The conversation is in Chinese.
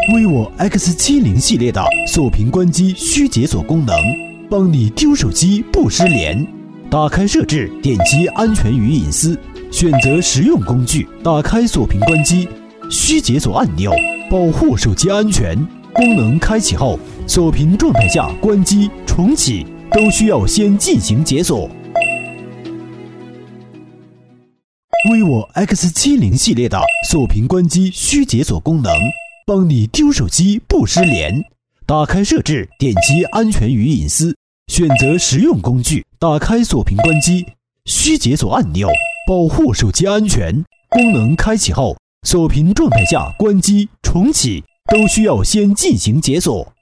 vivo X70系列的锁屏关机虚解锁功能，帮你丢手机不失联。打开设置，点击安全与隐私，选择实用工具，打开锁屏关机虚解锁按钮，保护手机安全。功能开启后，锁屏状态下关机、重启都需要先进行解锁。vivo X70系列的锁屏关机虚解锁功能，帮你丢手机不失联。打开设置，点击安全与隐私，选择实用工具，打开锁屏关机虚解锁按钮，保护手机安全。功能开启后，锁屏状态下关机、重启都需要先进行解锁。